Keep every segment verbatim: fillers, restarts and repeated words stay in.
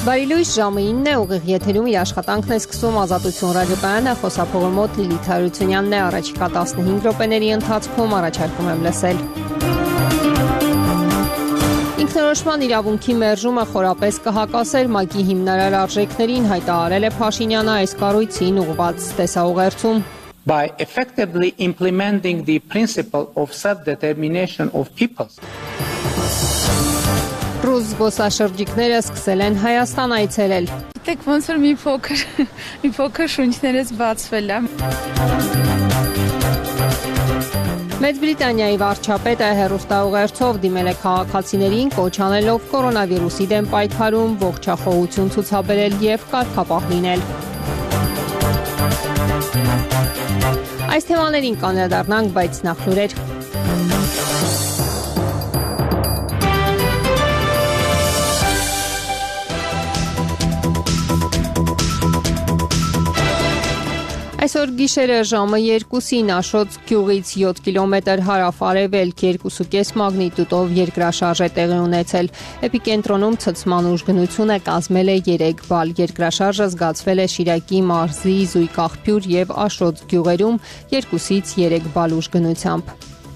Բարի լույս, ժամը ինն է, ուղիղ եթերում իր աշխատանքն է սկսում Ազատություն ռադիոկայանը, խոսափողը մոտ Լիլիթ Հարությունյանն է, առաջիկա տասնհինգ րոպեների ընթացքում առաջարկում եմ լսել։ Ինքնորոշման իրավունքի մերժումը խորապես կհակասեր ՄԱԿ-ի հիմնարար արժեքներին, հայտարարել է Փաշինյանը այս կառույցին ուղղված տեսաուղերձում։ By effectively implementing the principle of self-determination of peoples. Ռուս զբոսաշրջիկները սկսել են Հայաստան այցելել։ Գիտեք, ոնց որ մի փոքր, մի փոքր շունչներս բացվել է։ Մեծ Բրիտանիայի վարչապետը հեռուստաուղերձով դիմել է քաղաքացիներին, կոչ անելով կորոնավիրուսի դեմ պայքարում ողջախոհություն ցուցաբերել եւ կարգապահ լինել։ Այս թեմաներին կանդրադառնանք, բայց նախ լուրեր։ Այսօր գիշերը ժամը երկուսին Աշոտ գյուղից յոթ կիլոմետր հարավ-արևելք երկու կես մագնիտուդով երկրաշարժ է տեղի ունեցել։ Էպիկենտրոնում ցցման ուժգնությունը կազմել է երեք բալ։ Երկրաշարժը զգացվել է Շիրակի մարզի Զույգ-Աղբյուր եւ Աշոտ գյուղերում երկուսից երեք բալ ուժգնությամբ։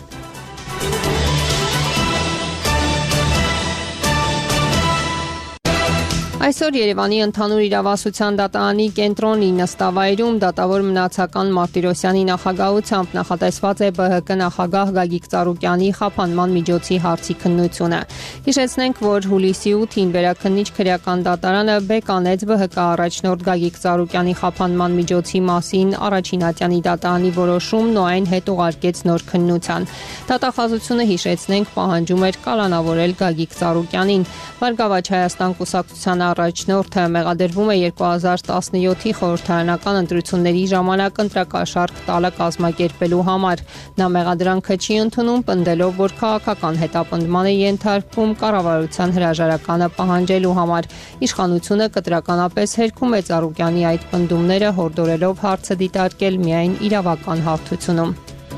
Այսօր Երևանի ընդհանուր իրավասության դատարանի կենտրոնի նստավայրում դատավոր մնացական Մարտիրոսյանի նախագահությամբ նախատեսված է ԲՀԿ նախագահ Գագիկ Ծառուկյանի խափանման միջոցի հարցի քննությունը։ Հիշեցնենք, որ հուլիսի ութին վերաքննիչ քրեական դատարանը բեկանեց ԲՀԿ առաջնորդ Գագիկ Ծառուկյանի խափանման միջոցի մասին առաջինատյանի դատարանի որոշումն ու այն հետ ուղարկեց նոր քննության։ Դատախազությունը, հիշեցնենք, պահանջում էր կալանավորել Գագիկ Ծառուկյանին։ Բարգավաճ Հայաստան կուսակցության առաջնորդը մեղադրվում է երկու հազար տասնյոթի խորհրդարանական ընտրությունների ժամանակ ընտրակաշառք տալը կազմակերպելու համար։ Նա մեղադրանքը չի ընդունում, պնդելով, որ քաղաքական հետապնդման է ենթարկվում կառավարության հրաժարականը պահանջելու համար։ Իշխանությունը կտրականապես հերքում է Ծառուկյանի այդ պնդումները, հորդորելով հարցը դիտարկել միայն իրավական հարթությունում։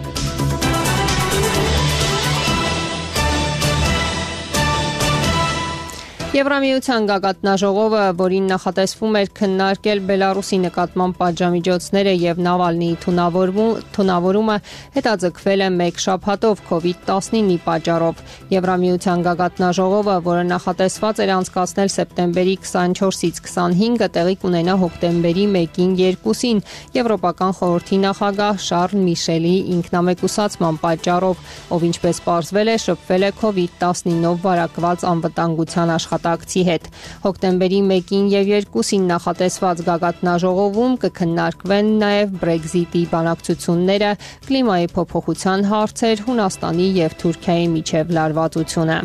Եվրամիության գագաթնաժողովը, որին նախատեսվում էր քննարկել Բելարուսի նկատմամբ պատժամիջոցները եւ Նավալնիի թունավորումը, հետաձգվել է մեկ շաբաթով կովիդ տասնինի պատճառով։ Եվրամիության գագաթնաժողովը, որը նախատեսված էր անցկացնել սեպտեմբերի քսանչորսից քսանհինգը, տեղի կունենա հոկտեմբերի մեկին երկուսին Եվրոպական խորհրդի նախագահ Շարլ Միշելի ինքնամեկուսացման պատճառով, ով ինչպես պարզվել է, շփվել է կովիդ տասնինով վարակված անվտանգության աշխատանքի հետ։ Հոկտեմբերի մեկին եւ երկուսին նախատեսված գագաթնաժողովում կքննարկվեն նաեւ Brexit-ի բանակցությունները, կլիմայի փոփոխության հարցեր, Հունաստանի եւ Թուրքիայի միջև լարվածությունը։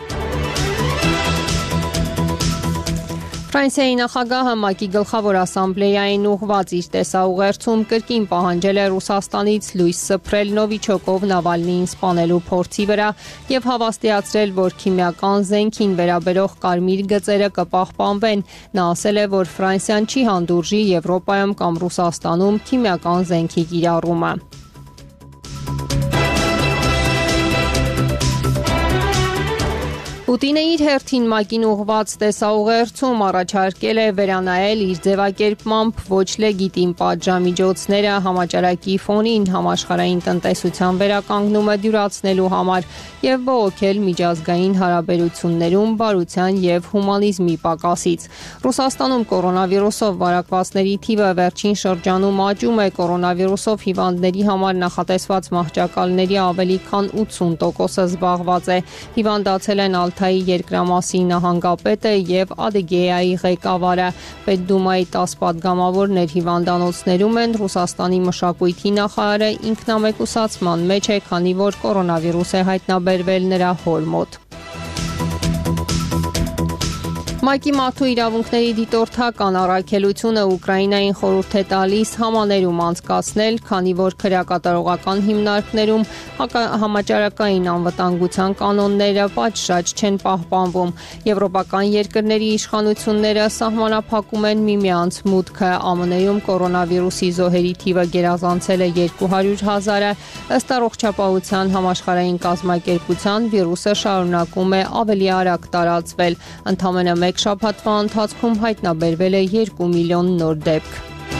Ֆրանսիայի նախագահը ՄԱԿ-ի գլխավոր ասամբլեային ուղղված իր տեսաուղերձում կրկին պահանջել է Ռուսաստանից լույս սփռել Նովիչոկով Նավալնիին սպանելու փորձի վրա եւ հավաստիացրել, որ քիմիական զենքին վերաբերող կարմիր գծերը կպահպանվեն։ Նա ասել է, որ Ֆրանսիան չի հանդուրժի Եվրոպայում կամ Ռուսաստանում քիմիական զենքի կիրառումը։ Պուտինը իր հերթին ՄԱԿ-ին ուղղված տեսաուղերձում առաջարկել է վերանայել իր ձևակերպմամբ ոչ լեգիտիմ պատժամիջոցները համաճարակի ֆոնին համաշխարհային տնտեսության վերականգնումը դյուրացնելու համար եւ բողոքել միջազգային հարաբերություններում բարության եւ հումանիզմի պակասից։ Ռուսաստանում կորոնավիրուսով վարակվածների թիվը վերջին շրջանում աճում է, կորոնավիրուսով հիվանդների համար նախատեսված մահճակալների ավելի քան ութսուն տոկոսը զբաղված է։ Հիվանդացել են Ալթայի երկրամասի նահանգապետը եւ Ադեգեայի ղեկավարը։ Պետդումայի տասը պատգամավորներ հիվանդանոցներում են, Ռուսաստանի մշակույթի նախարարը ինքնամեկուսացման մեջ է, քանի որ կորոնավիրուս է հայտնաբերվել նրա հոր մոտ։ ՄԱԿ-ի մարդու իրավունքների դիտորդական առաքելությունը Ուկրաինային խորհուրդ է տալիս համաներում անցկացնել, քանի որ քրեակատարողական հիմնարկներում համաճարակային անվտանգության կանոնները պատշաճ չեն պահպանվում։ Եվրոպական երկրների իշխանությունները սահմանափակում են միմյանց մուտքը։ ԱՄՆ-ում կորոնավիրուսի զոհերի թիվը գերազանցել է երկու հարյուր հազարը։ Ըստ առողջապահության համաշխարհային կազմակերպության վիրուսը շարունակում է ավելի արագ տարածվել։ Ընդամենը մեկ մեկ շաբաթվա ընթացքում հայտնաբերվել է երկու միլիոն նոր դեպք։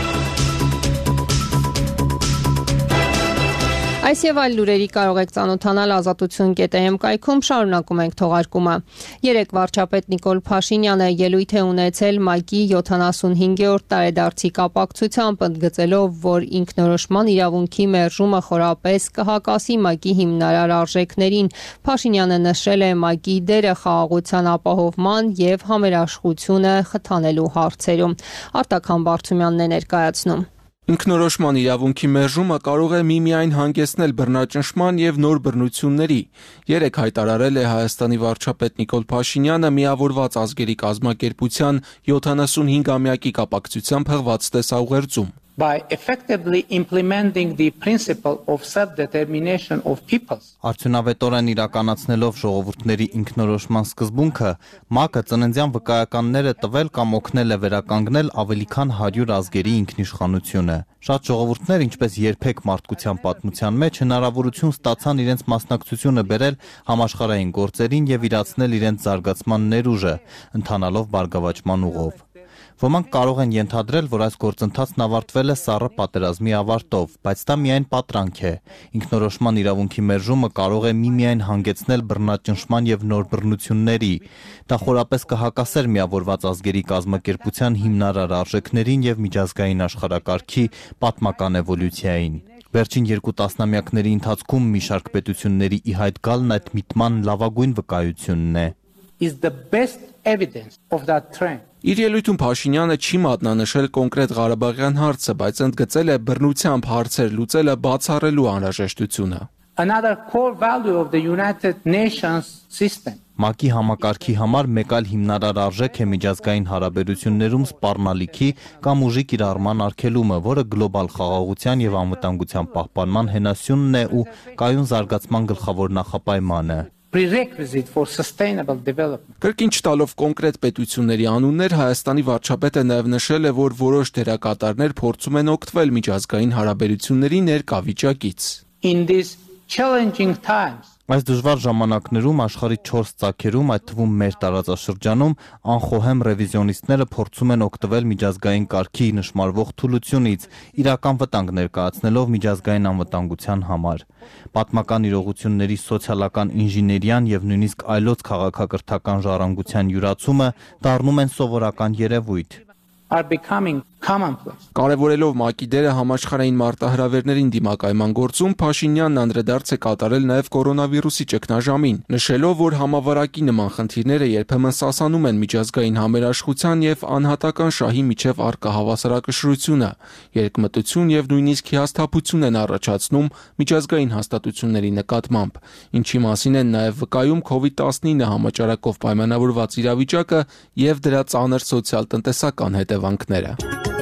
Այս եւ այլ լուրերի կարող եք ծանոթանալ ազատություն կետ էմ կայքում, շարունակում ենք թողարկումը։ Երեկ վարչապետ Նիկոլ Փաշինյանը ելույթ է ունեցել ՄԱԿ-ի յոթանասունհինգերորդ տարեդարձի կապակցությամբ, ընդգծելով, որ ինքնորոշման իրավունքի մերժումը խորապես կհակասի ՄԱԿ-ի հիմնարար արժեքներին։ Փաշինյանը նշել է ՄԱԿ-ի դերը խաղաղության ապահովման եւ համերաշխությունը խթանելու հարցերում։ Արտակ Համբարձումյանն է ներկայացնում։ Ինքնորոշման իրավունքի մերժումը կարող է միմիայն հանգեցնել բռնաճնշման եւ նոր բռնությունների։ Երեկ հայտարարել է Հայաստանի վարչապետ Նիկոլ Փաշինյանը միավորված ազգերի կազմակերպության յոթանասունհինգամյակի կապակցությամբ հղված տեսաուղերձում։ By effectively implementing the principle of self-determination of peoples. Արդյունավետորեն իրականացնելով ժողովուրդների ինքնորոշման սկզբունքը, ՄԱԿ-ը ծննդյան վկայականները տվել կամ օգնել է վերականգնել ավելի քան հարյուր ազգերի ինքնիշխանությունը։ Շատ ժողովուրդներ, ինչպես երբեք մարդկության պատմության մեջ, հնարավորություն ստացան իրենց մասնակցությունը բերել համաշխարհային գործերին եւ իրացնել իրենց զարգացման ներուժը, ընթանալով բարգավաճման ուղով։ Ոմանք կարող են ենթադրել, որ այս գործընթացն ավարտվել է սառը պատերազմի ավարտով, բայց դա միայն պատրանք է։ Ինքնորոշման իրավունքի մերժումը կարող է միմիայն հանգեցնել բռնաճնշման եւ նոր բռնությունների։ Դա խորապես կհակասեր միավորված ազգերի կազմակերպության հիմնարար արժեքներին եւ միջազգային աշխարհակարգի պատմական էվոլյուցիային։ Վերջին երկու տասնամյակների ընթացքում մի շարք պետությունների ի հայտ գալն այդ միտման լավագույն վկայությունն է։ Is the best evidence of that trend. Իր ելույթում Փաշինյանը չի մատնանշել կոնկրետ Ղարաբաղյան հարցը, բայց ընդգծել է բռնությամբ հարցեր լուծելը բացառելու անհրաժեշտությունը։ Another core value of the United Nations system. ՄԱԿ-ի համակարգի համար մեկ այլ հիմնարար արժեք է միջազգային հարաբերություններում սպառնալիքի կամ ուժի կիրառման արգելումը, որը գլոբալ խաղաղության եւ անվտանգության պահպանման հենասյունն է ու կայուն զարգացման գլխավոր նախապայմանը։ Prerequisite for sustainable development. Կրկին չտալով կոնկրետ պետությունների անուններ, Հայաստանի վարչապետը նաև նշել է, որ որոշ դերակատարներ փորձում են օգտվել միջազգային հարաբերությունների ներկա վիճակից։ In these challenging times, Այս դժվար ժամանակներում աշխարհի չորս ծագերում, այդ թվում մեր տարածաշրջանում, անխոհեմ ռևիզիոնիստները փորձում են օգտվել միջազգային կարգի նշмарվող թուլությունից, իրական վտանգ ներկայացնելով միջազգային անվտանգության համար։ Պատմական իրողությունների սոցիալական ինժեներիան եւ նույնիսկ այլոց քաղաքակրթական ժառանգության յուրացումը դառնում են սովորական երևույթ։ are becoming commonplace. Կարևորելով ՄԱԿ-ի դերը համաշխարհային մարտահրավերներին դիմակայման գործում, Փաշինյանն անդրադարձ է կատարել նաև կորոնավիրուսի ճգնաժամին, նշելով, որ համավարակի նման խնդիրները երբեմն սասանում են միջազգային համերաշխության եւ անհատական շահի միջև առկա հավասարակշռությունը, երկմտություն եւ նույնիսկ հիասթափություն են առաջացնում միջազգային հաստատությունների նկատմամբ, ինչի մասին են նաև վկայում քովիդ տասնինը համաճարակով պայմանավորված իրավիճակը եւ դրա ծանր սոցիալ-տնտեսական հետևանքները։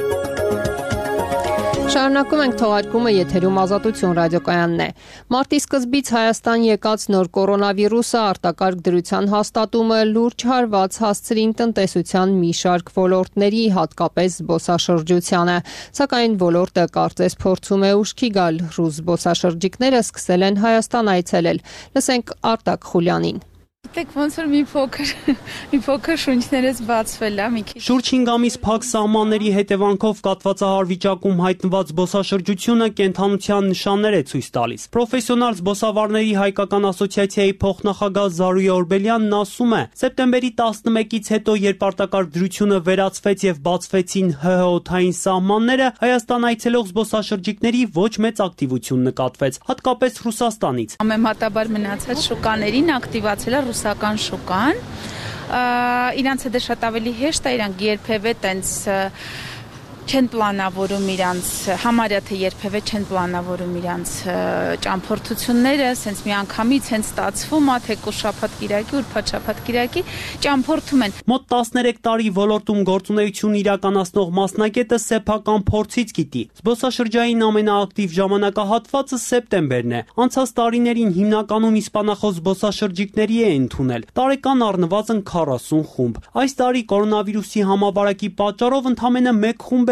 Շարունակում ենք թողարկումը, եթերում Ազատություն ռադիոկայանն է։ Մարտի սկզբից Հայաստան եկած նոր կորոնավիրուսը արտակարգ դրության հաստատումը լուրջ հարված հասցրին տնտեսության մի շարք ոլորտների, հատկապես զբոսաշրջությանը։ Սակայն ոլորտը կարծես փորձում է ուշքի գալ, ռուս զբոսաշրջիկները սկսել են Հայաստան այցելել։ Լսենք Արտակ Խուլյանին։ Դեք ոնց որ մի փոքր մի փոքր շունչներս բացվել է մի քիչ։ Շուրջ հինգ ամիս փակ սահմանների հետևանքով կաթվածահար վիճակում հայտնված զբոսաշրջությունը կենթանության նշաններ է ցույց տալիս։ Պրոֆեսիոնալ զբոսավարների հայկական ասոցիացիայի փոխնախագահ Զարուհի Օրբելյանն ասում է. սեպտեմբերի տասնմեկից հետո, երբ արտակարգ դրությունը վերացվեց եւ բացվեցին ՀՀ օդային սահմանները, Հայաստան այցելող զբոսաշրջիկների ոչ մեծ ակտիվություն նկատվեց, հատկապես Ռուսաստանից։ Համեմատաբար մնացած շուկաներին ակտիվացել է ռուսական շուկան, իրանց հետ շատ ավելի հեշտ է, իրանք երբևէ տենց չեն պլանավորում իրանց, համարյա թե երբևէ չեն պլանավորում իրանց ճամփորդությունները, սենց մի անգամից հենց ստացվում է, թե շաբաթ կիրակի, ուրբաթ շաբաթ կիրակի ճամփորդում են։ Մոտ տասներեք տարի ոլորտում գործունեություն իրականացնող մասնագետը սեփական փորձից գիտի։ Զբոսաշրջային ամենաակտիվ ժամանակահատվածը սեպտեմբերն է։ Անցած տարիներին հիմնականում իսպանախոս զբոսաշրջիկների է ընդունել։ Տարեկան առնվազն քառասուն խումբ։ Այս տարի կորոնավիրուսի համավարակի պատճառով ընդամենը մեկ խումբ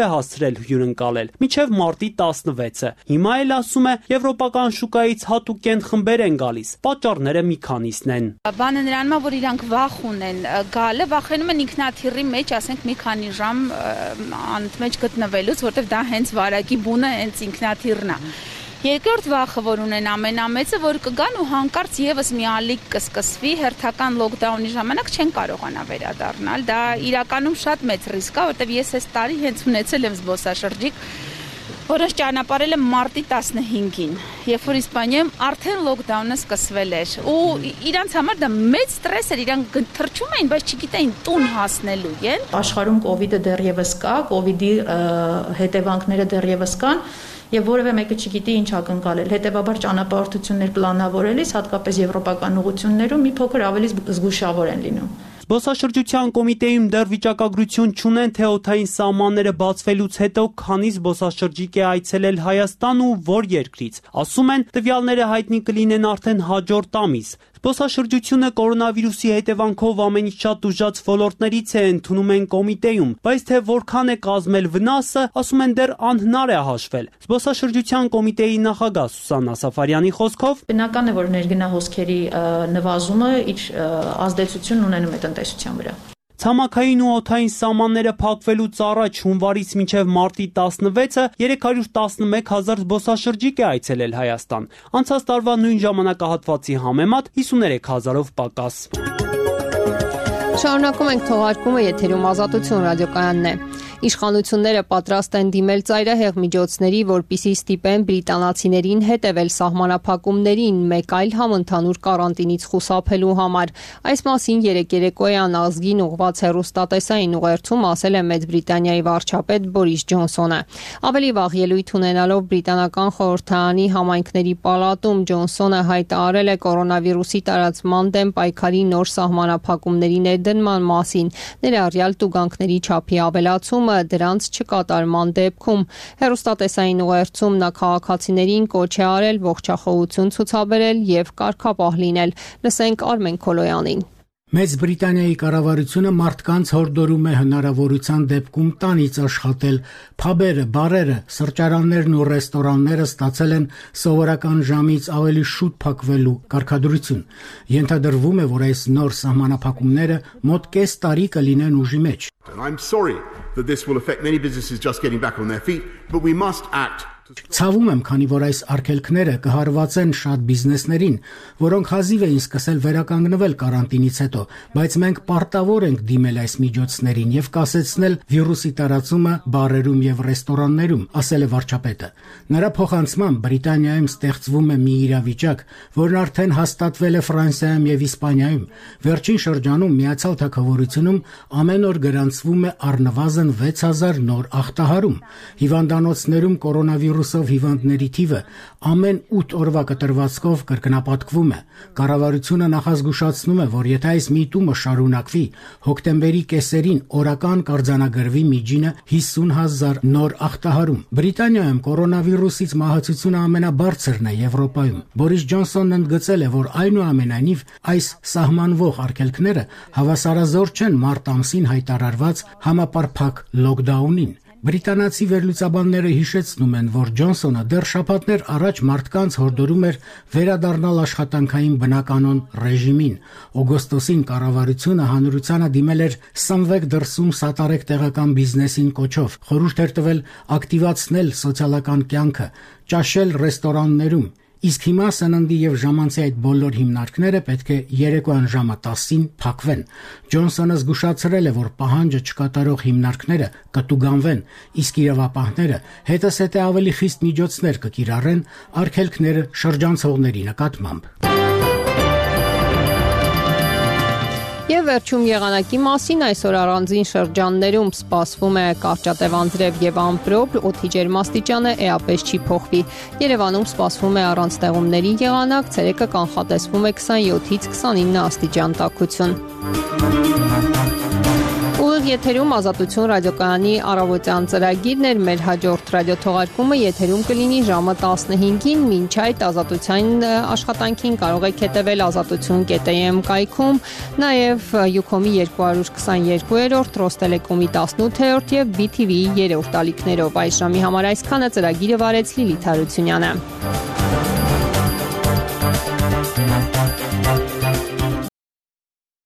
է հասցրել հյուրընկալել, մինչև մարտի տասնվեցը։ Հիմա էլ ասում է, եվրոպական շուկայից հատուկ կենտխմբեր են գալիս, պատճառները մի քանիսն են։ Բանը նրանում է, որ իրանք վախ ունեն գալը, վախենում են ինքնաթիռի մեջ, ասենք մի քանի ժամ անընդմեջ գտնվելուց, որտեղ դա հենց վարակի բունը հենց ինքնաթիռն է։ Երկրորդ վախը, որ ունեն ամենամեծը, որ կգան ու հանկարծ եւս մի ալիք կսկսվի, հերթական լոկդաունի ժամանակ չեն կարողանա վերադառնալ։ Դա իրականում շատ մեծ ռիսկ է, որտեղ ես այս տարի հենց ունեցել եմ զբոսաշրջիկ, որոնց ճանապարհել եմ մարտի տասնհինգին, երբ որ Իսպանիայում արդեն լոկդաունը սկսվել էր։ Ու իրանց համար դա մեծ ստրես էր, իրանք թռչում էին, բայց չգիտեին տուն հասնելու են։ Աշխարհում կոവിഡ് դեռևս կա, կոവിഡի հետևանքները դեռևս կան։ Եվ որևէ մեկը չգիտի ինչ ակնկալել։ Հետևաբար ճանապարհորդություններ պլանավորելիս, հատկապես եվրոպական ուղղություններում մի փոքր ավելի զգուշավոր են լինում։ Զբոսաշրջության կոմիտեում դեռ վիճակագրություն չունեն, թե օդային սահմանները բացվելուց հետո քանի զբոսաշրջիկ է այցելել Հայաստան ու որ երկրից։ Ասում են, տվյալները հայտնի կլինեն արդեն հաջորդ ամիս։ Զբոսաշրջությունը կորոնավիրուսի հետևանքով ամենից շատ տուժած ոլորտներից է, ընդունում են կոմիտեում, բայց թե որքան է կազմել վնասը, ասում են դեռ անհնար է հաշվել։ Զբոսաշրջության կոմիտեի նախագահ Սուսաննա Սաֆարյանի խոսքով բնական է, որ ներգնահոսքերի նվազումը իր ազդեցություն ունենում է տնտեսության վրա։ Ցամաքային ու օդային սահմանները փակվելուց առաջ հունվարից մինչև մարտի տասնվեցը երեք հարյուր տասնմեկ հազար զբոսաշրջիկ է այցելել Հայաստան։ Անցած տարվա նույն ժամանակահատվածի համեմատ հիսուներեք հազարով պակաս։ Շարունակում ենք թողարկումը, եթերում Ազատություն ռադիոկայանն է։ Իշխանությունները պատրաստ են դիմել ծայրահեղ միջոցների, որպեսզի ստիպեն բրիտանացիներին հետևել սահմանափակումներին, մեկ այլ համընդհանուր կարանտինից խուսափելու համար։ Այս մասին երեկ երեկոյան ազգին ուղղված հեռուստատեսային ուղերձում ասել է Մեծ Բրիտանիայի վարչապետ Բորիս Ջոնսոնը։ Ավելի վաղ ելույթ ունենալով բրիտանական խորհրդարանի համայնքների պալատում Ջոնսոնը հայտարարել է կորոնավիրուսի տարածման դեմ պայքարի նոր սահմանափակումների ներդնման մասին, ներառյալ տուգանքների չափի ավելացումը դրանց չկատարման դեպքում։ Հեռուստատեսային ուղերձում նա քաղաքացիներին կոչ է արել ողջախոհություն ցուցաբերել եւ կարգապահ լինել։ Լսենք Արմեն Քոլոյանին։ Մեծ Բրիտանիայի կառավարությունը մարդկանց հորդորում է հնարավորության դեպքում տանից աշխատել։ Փաբերը, բարերը, սրճարաններն ու ռեստորանները ստացել են սովորական ժամից ավելի շուտ փակվելու կարգադրություն։ Ենթադրվում է, որ այս նոր սահմանափակումները մոտ կես տարի կլինեն ուժի մեջ։ I'm sorry that this will affect many businesses just getting back on their feet, but we must act. Ցավում եմ, քանի որ այս արգելքները կհարվածեն շատ բիզնեսներին, որոնք հազիվ էին սկսել վերականգնվել կարանտինից հետո, բայց մենք պարտավոր ենք դիմել այս միջոցներին եւ կասեցնել վիրուսի տարածումը բարերում եւ ռեստորաններում, ասել է վարչապետը։ Նրա փոխանցմամբ Բրիտանիայում ստեղծվում է մի իրավիճակ, որն արդեն հաստատվել է Ֆրանսիայում եւ Իսպանիայում։ Վերջին շրջանում Միացյալ Թագավորությունում ամեն օր գրանցվում է առնվազն վեց հազար նոր ախտահարում։ Հիվանդանոցներում կորոնավիրուսով հիվանդների թիվը ամեն ութ օրվա կտրվածքով կրկնապատկվում է։ Կառավարությունը նախազգուշացնում է, որ եթե այս միտումը շարունակվի, հոկտեմբերի կեսերին օրական կարձանագրվի միջինը հիսուն հազար նոր ախտահարում։ Բրիտանիայում կորոնավիրուսից մահացությունը ամենաբարձրն է Եվրոպայում։ Բորիս Ջոնսոնն ընդգծել է, որ այնուամենայնիվ այս սահմանվող արգելքները հավասարազոր չեն մարտ ամսին հայտարարված համապարփակ լոկդաունին։ Բրիտանացի վերլուծաբանները հիշեցնում են, որ Ջոնսոնը դեռ շաբաթներ առաջ մարդկանց հորդորում էր վերադառնալ աշխատանքային բնականոն ռեժիմին։ Օգոստոսին կառավարությունը հանրությանը դիմել էր սնվեք դրսում սատարեք տեղական բիզնեսին կոչով, խորհուրդ էր տվել ակտիվացնել սոցիալական կյանքը, ճաշել ռեստորաններում։ Իսկ հիմա սննդի եւ ժամանցի այդ բոլոր հիմնարկները պետք է երեկոյան ժամը տասին փակվեն։ Ջոնսոնը զգուշացրել է, որ պահանջը չկատարող հիմնարկները կտուգանվեն, իսկ իրավապահները հետզհետե ավելի խիստ միջոցներ կկիրառեն արգելքները շրջանցողների նկատմամբ։ Եվ վերջում եղանակի մասին այսօր առանձին շրջաններում սպասվում է կարճատև անձրև եւ ամպրոպ, օդի ջերմաստիճանը էապես չի փոխվի։ Երևանում սպասվում է առանց տեղումների եղանակ, ցերեկը կանխատեսվում է քսանյոթից քսանինը աստիճան տաքություն։ Նախ եթերում Ազատություն ռադիոկայանի առավոտյան ծրագիրն էր, մեր հաջորդ ռադիոթողարկումը եթերում կլինի ժամը տասնհինգին, մինչ այդ Ազատության աշխատանքին կարող եք հետևել ազատություն կետ է էմ կայքում, նաև Յուքոմի երկու հարյուր քսաներկուերորդ, Ռոստելեկոմի տասնութերորդ եւ բի թի վիի երրորդ ալիքներով։ Այս ժամի համար այսքանը, ծրագիրը վարեց Լիլիթ Հարությունյանը։